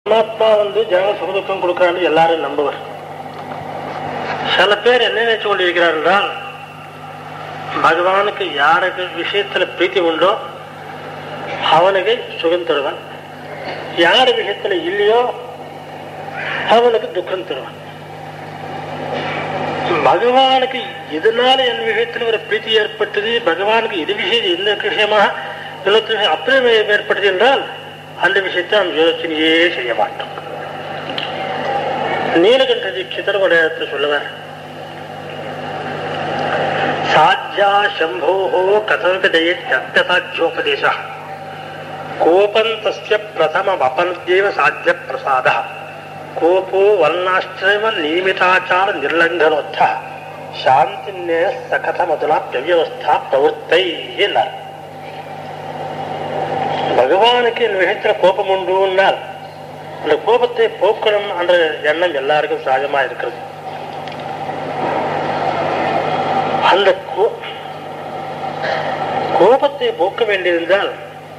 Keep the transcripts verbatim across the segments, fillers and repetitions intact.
பரமாத்மா வந்து ஜன சுகதுக்கம் கொடுக்கிறான்னு எல்லாரும் நம்புவர். சில பேர் என்ன நினைச்சு கொண்டிருக்கிறார் என்றால், பகவானுக்கு யாருக்கு விஷயத்துல பிரீத்தி உண்டோ அவனுக்கு சுகம் தருவான், யாரு விஷயத்துல இல்லையோ அவனுக்கு துக்கம் தருவான். பகவானுக்கு இதனால என் விஷயத்துல ஒரு பிரீத்தி ஏற்பட்டது, பகவானுக்கு இது விஷயம் இந்த விஷயமாக இன்னொரு அப்படி ஏற்பட்டது என்றால் அந்த விஷயத்தை நாம் யோசனையே செய்ய மாட்டோம். நீலகண்ட தீட்சிதர் ஒரு இடத்துல சொல்லுவார், சாத்யா சம்போஹோ கதோகதயே தப்தசாத்யோபதேச கோபம் தஸ்ய பிரதமம் அபனுத்யேவ சாத்ய பிரசாதः கோபோ வர்ணாஷ்டிரம நியமிதாச்சார நிர்லங்கனோத்த சாந்திநேய சகதமதுலா பிரவியவஸ்தா பிரவృத்தை என்றார். பகவானுக்கு என் விஷயத்துல கோபம் உண்டுனால் அந்த கோபத்தை போக்கணும் என்ற எண்ணம் எல்லாருக்கும் சகஜமா இருக்கிறது. அந்த கோபத்தை போக்க வேண்டியிருந்தால்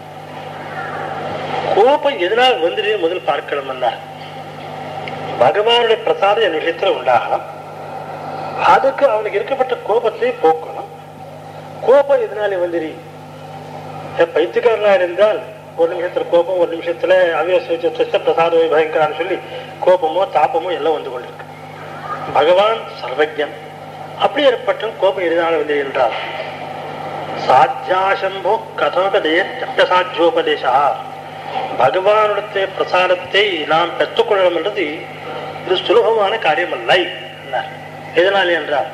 கோபம் எதனால் வந்துட்டு முதல் பார்க்கணும் என்றால் பகவானுடைய பிரசாதம் என் விஷயத்துல உண்டாகலாம், அதுக்கு அவனுக்கு இருக்கப்பட்ட கோபத்தை போக்கணும். கோபம் எதனால வந்துரு பைத்தியக்காரனா இருந்தால் ஒரு நிமிஷத்துல கோபம், ஒரு நிமிஷத்துல அவியச பிரசாத பயங்கரான்னு சொல்லி கோபமோ தாபமோ எல்லாம் வந்து கொண்டிருக்கு. பகவான் சர்வஜன், அப்படி ஏற்பட்ட கோபம் எதனால வந்து என்றால் சாத்தியாசம்போ கதோகதே தப்தசாத்யோபதேசா பகவானுடைய பிரசாரத்தை நாம் பெற்றுக்கொள்ளணும் என்றது இது சுலபமான காரியம் அல்ல. எதனால என்றால்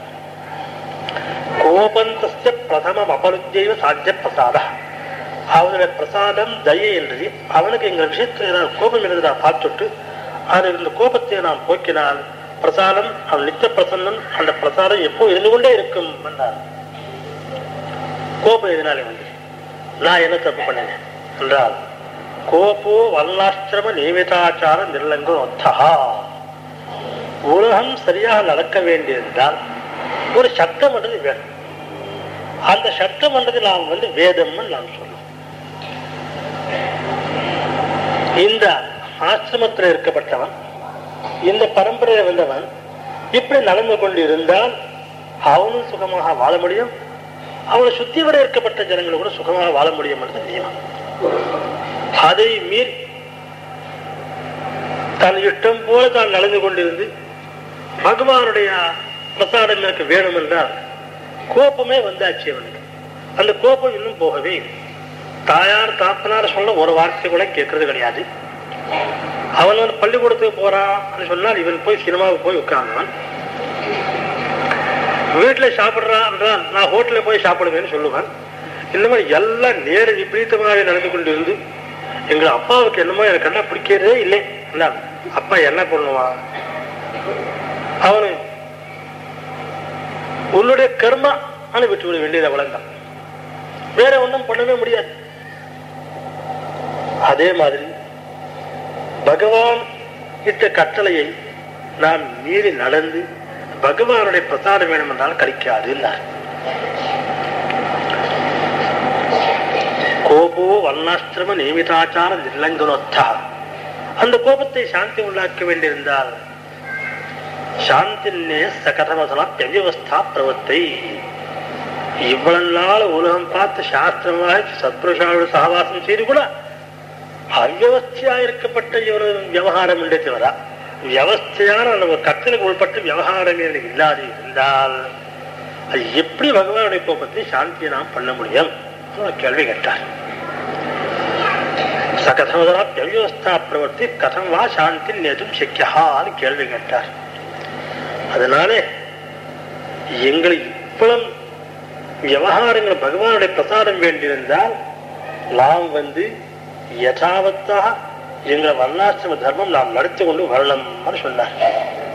கோபந்தஸ்ய பிரதமம் அபனுத்யேவ சாத்திய பிரசாத அவனுடைய பிரசாதம் தயை என்றது. அவனுக்கு எங்கள் விஷயத்தில் ஏதாவது கோபம் இருந்ததா பார்த்துட்டு அது இந்த கோபத்தை நாம் போக்கினால் பிரசாதம் அவன் நித்திய பிரசன்னம், அந்த பிரசாதம் எப்போ இருந்து கொண்டே இருக்கும் என்றார். கோபம் எதனாலே வந்து நான் என்ன தப்பு பண்ணேன் என்றால் கோபோ வர்ணாஷ்டிரம நியமிதாச்சார நிர்லங்கனோத்தா உலகம் சரியாக நடக்க வேண்டியிருந்தால் ஒரு சட்டம் என்றது வேணும். அந்த சட்டம் என்றது நாம் வந்து வேதம்னு நாம் சொல்லுவோம். இந்த ஆசிரமத்தில் இருக்கப்பட்டவன், இந்த பரம்பரையில வந்தவன் இப்படி நடந்து கொண்டு இருந்தால் அவனும் சுகமாக வாழ முடியும், அவனை சுத்தி வர இருக்கப்பட்ட ஜனங்களை கூட சுகமாக வாழ முடியும் என்று நியமம். அதை மீறி தன் இஷ்டம் போல தான் நடந்து கொண்டிருந்து பகவானுடைய பிரசாதம் எனக்கு வேணும் என்றால் கோபமே வந்தாச்சு அவனுக்கு. அந்த கோபம் இன்னும் போகவே இல்லை. தாயார் தாப்பனார் சொல்ல ஒரு வார்த்தை கூட கேட்கறது கிடையாது. அவன் வந்து பள்ளிக்கூடத்துக்கு போறான் சொன்னால் இவன் போய் சினிமாவுக்கு போய் உட்கார்ந்தான். வீட்டுல சாப்பிடுறான் என்றால் நான் ஹோட்டல்ல போய் சாப்பிடுவேன்னு சொல்லுவான். இந்த மாதிரி எல்லாம் நேர விபரீதமாக நடந்து கொண்டு இருந்து எங்க அப்பாவுக்கு என்னமோ எனக்கு கண்ணா பிடிக்கிறதே இல்லை. அப்பா என்ன பண்ணுவான், அவனு உன்னுடைய கர்மா ஆனா விட்டு விட வேண்டியது அவ்வளவுதான், வேற ஒன்றும் பண்ணவே முடியாது. அதே மாதிரி பகவான் இட்ட கட்டளையை நாம் மீறி நடந்து பகவானுடைய பிரசாரம் வேணும் என்றால் கிடைக்காது. கோபோ வர்ணாஷ்டிரம நியமிதாச்சார நிர்லங்கனோத்தா அந்த கோபத்தை சாந்தி உள்ளாக்க வேண்டியிருந்தால் சாந்தின்னே சகதமசலா பிரவியவஸ்தா பிரவத்தை இவ்வளவு நாள் உலகம் பார்த்து சாஸ்திரமாக சத்புருஷாவோட சகவாசம் செய்து கூட அவ்வவஸ்தையா இருக்கப்பட்ட இவரு விவகாரம் என்றே தவிர வியவஸ்தையான நம்ம கட்டளைக்கு உள்பட்டு விவகாரம் எனக்கு இல்லாது இருந்தால் அது எப்படி பகவானுடைய கோபத்தை சாந்தியை நாம் பண்ண முடியும் கேள்வி கேட்டார். சகதமதா பிரவியவஸ்தா பிரவர்த்தி கதம் வா சாந்தி நேதும் சக்கியான்னு கேள்வி கேட்டார். அதனால எங்களுக்கு இவ்வளவு விவகாரங்கள் பகவானுடைய பிரசாரம் வேண்டியிருந்தால் நாம் வந்து யதாவத்தாக எங்களை வர்ணாசிரம தர்மம் நாம் நடத்தி கொண்டு வரணும்னு சொன்னார்.